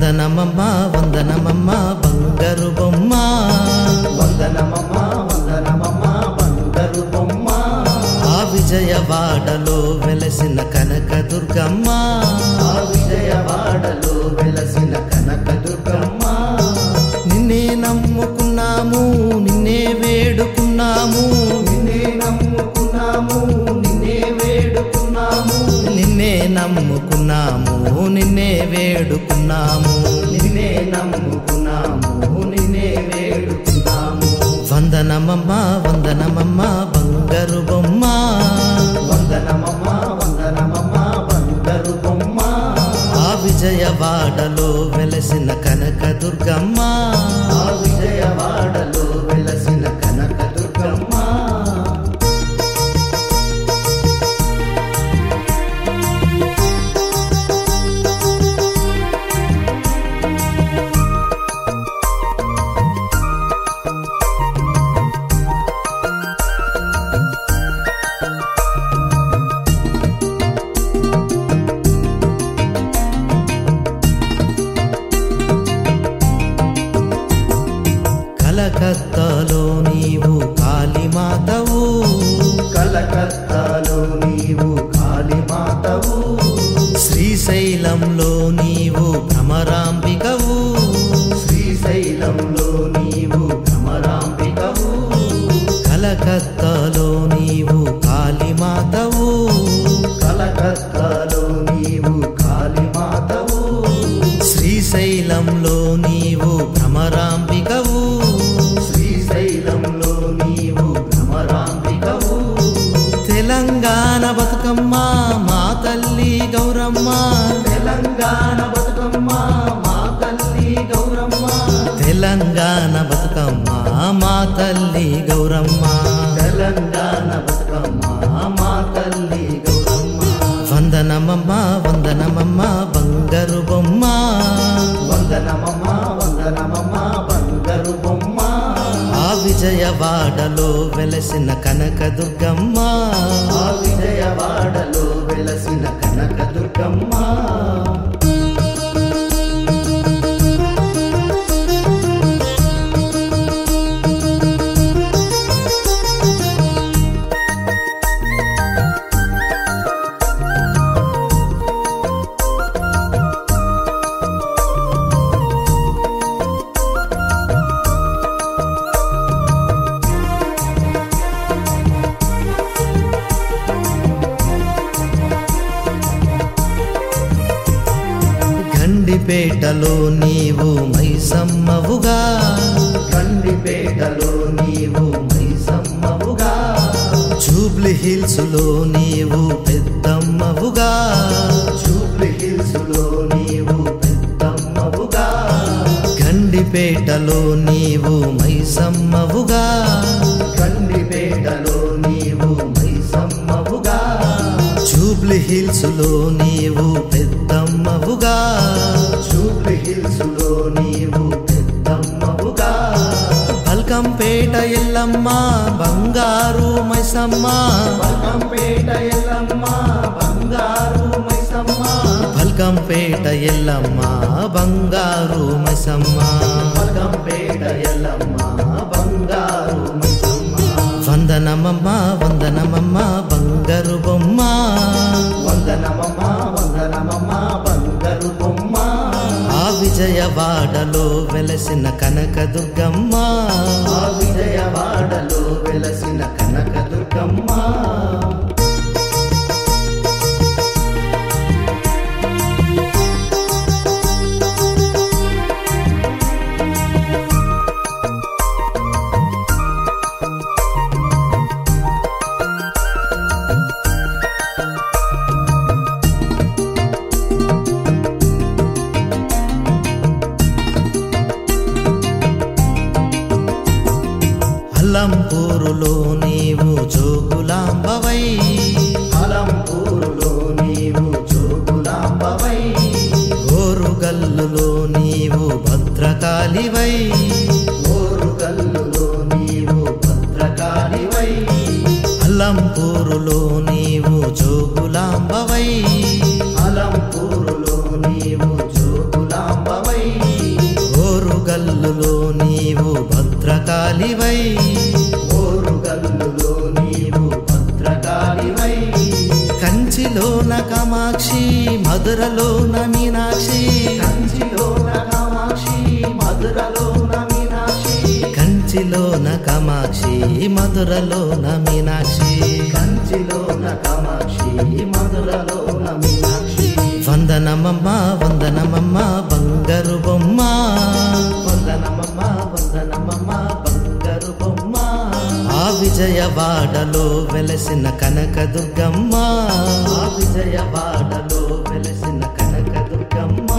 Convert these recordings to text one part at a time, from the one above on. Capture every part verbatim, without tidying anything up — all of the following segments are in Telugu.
వందనమమ్మ వందనమమ్మ బంగారు బొమ్మ, వందనమమ్మ వందనమమ్మ బంగారు బొమ్మ. ఆ విజయవాడలో వెలసిన కనకదుర్గమ్మ, ఆ విజయవాడలో వెలసిన కనకదుర్గమ్మ. నిన్నే నమ్ముకున్నాము నిన్నే వేడుకున్నాము, నిన్నే నమ్ముకున్నాము నిన్నే వేడుకున్నాము. నిన్నే నమ్ముకున్నాము నిన్నే వేడుకున్నాము. నిన్నే నమ్ముకున్నాము నిన్నే వేడుకున్నాము. వందనమమ్మ వందనమమ్మ బంగారు బొమ్మ, వందనమమ్మ వందనమమ్మ బంగారు బొమ్మ. ఆ విజయవాడలో వెలసిన కనకదుర్గమ్మ, ఆ విజయవాడలో వెలసిన కనకదుర్గమ్మ. కలకత్తాలో నీవు కాళీమాతవు, కలకత్తాలో నీవు కాళీమాతవు. శ్రీశైలంలో నీవు భ్రమరాంబికవు, శ్రీశైలంలో నీవు భ్రమరాంబికవు. కలకత్తాలో నీవు కాళీమాతవు, కలకత్తాలో నీవు కాళీమాతవు. శ్రీశైలంలో నీవు భ్రమరాంబికవు, శ్రీశైలంలో నీవు భ్రమరాంబికవు. తెలంగాణ బతుకమ్మ మా తల్లి గౌరమ్మ, తెలంగాణ బతుకమ్మ మా తల్లి గౌరమ్మ. తెలంగాణ బతుకమ్మ మా తల్లి గౌరమ్మ. తెలంగాణ బతుకమ్మ మా తల్లి గౌరమ్మ. వందనమమ్మ వందనమమ్మ బంగారు బొమ్మ, వందనమమ్మ వందనమమ్మ బంగారు బొమ్మ. ఆ విజయవాడలో వెలసిన కనకదుర్గమ్మ, ఆ విజయవాడలో వెలసిన కనకదుర్గమ్మ. గండిపేటలో నీవు మైసమ్మవుగా, కందిపేటలో నీవు మైసమ్మవుగా. జూబ్లీ హిల్స్ లో నీవు పెద్దమ్మవుగా, జూబ్లీ హిల్స్ లో నీవు పెద్దమ్మవుగా. గండిపేటలో నీవు మైసమ్మవుగా, కందిపేటలో నీవు మైసమ్మవుగా. జూబ్లీ హిల్స్ లో నీవు పెద్దమ్మవుగా, జూబ్లీ హిల్స్ లో నీవు పెద్దమ్మవుగా. పల్కంపేట ఎల్లమ్మ బంగారు మైసమ్మ, పల్కంపేట ఎల్లమ్మ బంగారు మైసమ్మ. పల్కంపేట ఎల్లమ్మ బంగారు మైసమ్మ. పల్కంపేట ఎల్లమ్మ బంగారు మైసమ్మ. వందనమమ్మ వందనమమ్మ బంగారు బొమ్మ, వందనమమ్మ వందనమమ్మ బంగారు బొమ్మ. ఆ విజయవాడలో వెలసిన కనకదుర్గమ్మ, ఆ విజయవాడలో వెలసిన కనకదుర్గమ్మ. అల్లంపూరులో నీవు జోగులాంబవై, అలంపూరులో నీవు జోగులాంబవై. ఓరుగల్లులో నీవు భద్రకాళివై, ఓరుగల్లులో నీవు భద్రకాళివై. అల్లంపూరులో నీవు జోగులాంబవై, అలంపూరులో నీవు జోగులాంబవై. భద్రకాళివై ఓరుగల్లులో నీవు భద్రకాళివై కంచిలోన కామాక్షి మధురలోన మీనాక్షి కంచిలోన కామాక్షి మధురలోన మీనాక్షి కంచిలోన కామాక్షి మధురలోన మీనాక్షి కంచిలోన కామాక్షి మధురలోన మీనాక్షి వందనమమ్మ వందనమమ్మ బంగారు బొమ్మ వందనమమ్మ వందనమమ్మ బంగారు బొమ్మ ఆ విజయవాడలో వెలసిన కనకదుర్గమ్మ ఆ విజయవాడలో వెలసిన కనకదుర్గమ్మ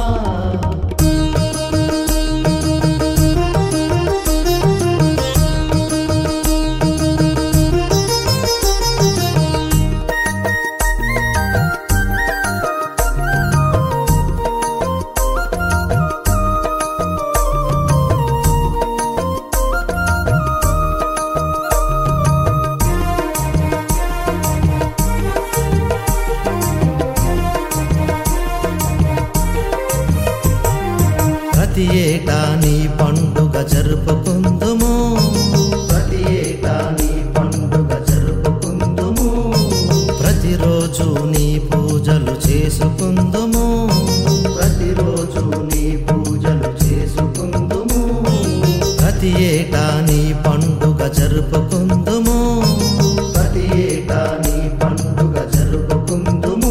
ప్రతి ఏటా నీ పండుగ జరుపుకుందుము ప్రతి ఏటా నీ పండుగ జరుపుకుందుము ప్రతిరోజు నీ పూజలు చేసుకుందుము ప్రతిరోజు నీ పూజలు చేసుకుందుము ప్రతి ఏటా నీ పండుగ జరుపుకుందుము ప్రతి ఏటా నీ పండుగ జరుపుకుందుము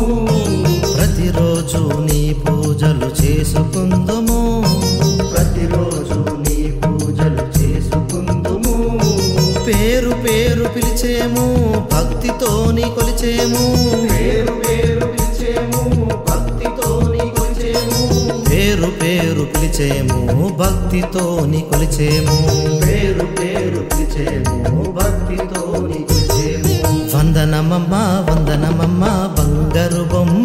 ప్రతిరోజు నీ పూజలు చేసుకుందుము ప్రతిరోజు నీ పూజలు చేసుకుందుము పేరు పేరు పిలిచేము భక్తితోని కొలిచేము పేరు పేరు పిలిచేము భక్తితోని కొలిచేము పేరు పేరు పిలిచేము భక్తితోని కొలిచేము పేరు పేరు పిలిచేము భక్తితోని కొలిచేము వందనమమ్మ వందనమమ్మ బంగారు బొమ్మ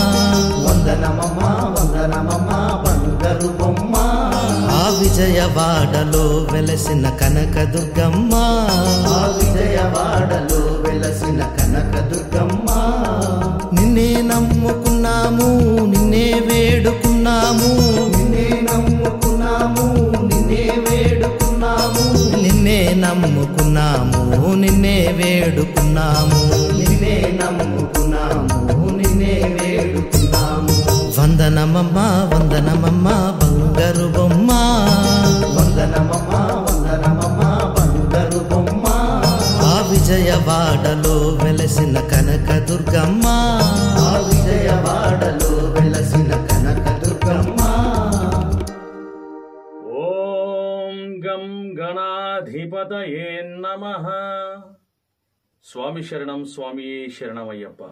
వందనమమ్మ వందనమమ్మ బంగారు బొమ్మ ఆ విజయవాడలో వెలసిన కనకదుర్గమ్మ ఆ విజయవాడలో వెలసిన కనకదుర్గమ్మ నిన్నే నమ్ముకున్నాము నిన్నే వేడుకున్నాము నిన్నే నమ్ముకున్నాము నిన్నే వేడుకున్నాము నిన్నే నమ్ముకున్నాము నిన్నే వేడుకున్నాము నిన్నే నమ్ముకున్నాము నిన్నే వేడుకున్నాము వందనమమ్మ వందనమమ్మ బంగారు బొమ్మ వందనమమ్మ వందనమమ్మ బంగారు బొమ్మ ఆ విజయవాడలో వెలసిన కనకదుర్గమ్మ ఆ విజయవాడలో వెలసిన కనకదుర్గమ్మ ఓం గం గణాధిపతయే నమః. స్వామి శరణం స్వామి శరణమయ్యప్ప.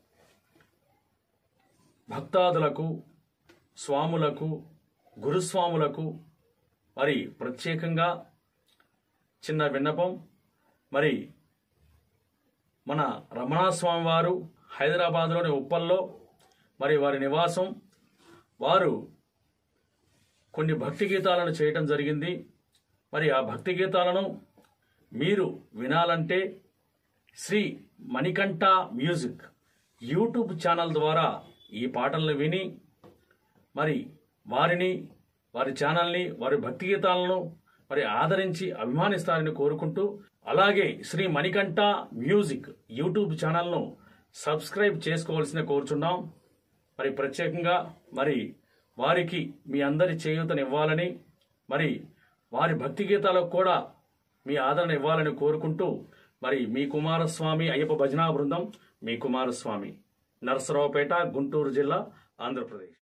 భక్తాదులకు స్వాములకు గురుస్వాములకు మరి ప్రత్యేకంగా చిన్న విన్నపం. మరి మన రమణాస్వామి వారు హైదరాబాద్లోని ఉప్పల్లో మరి వారి నివాసం, వారు కొన్ని భక్తి గీతాలను చేయటం జరిగింది. మరి ఆ భక్తి గీతాలను మీరు వినాలంటే Sri Manikanta music YouTube channel ద్వారా ఈ పాటలను విని మరి వారిని, వారి ఛానల్ని, వారి భక్తి గీతాలను మరి ఆదరించి అభిమానిస్తారని కోరుకుంటూ, అలాగే శ్రీ మణికంఠ మ్యూజిక్ యూట్యూబ్ ఛానల్ను సబ్స్క్రైబ్ చేసుకోవాల్సిన కోరుచున్నాం. మరి ప్రత్యేకంగా మరి వారికి మీ అందరి చేయూతనివ్వాలని, మరి వారి భక్తి గీతాలకు కూడా మీ ఆదరణ ఇవ్వాలని కోరుకుంటూ, మరి మీ కుమారస్వామి అయ్యప్ప భజనా బృందం, మీ కుమారస్వామి, నరసరావుపేట, గుంటూరు జిల్లా, ఆంధ్రప్రదేశ్.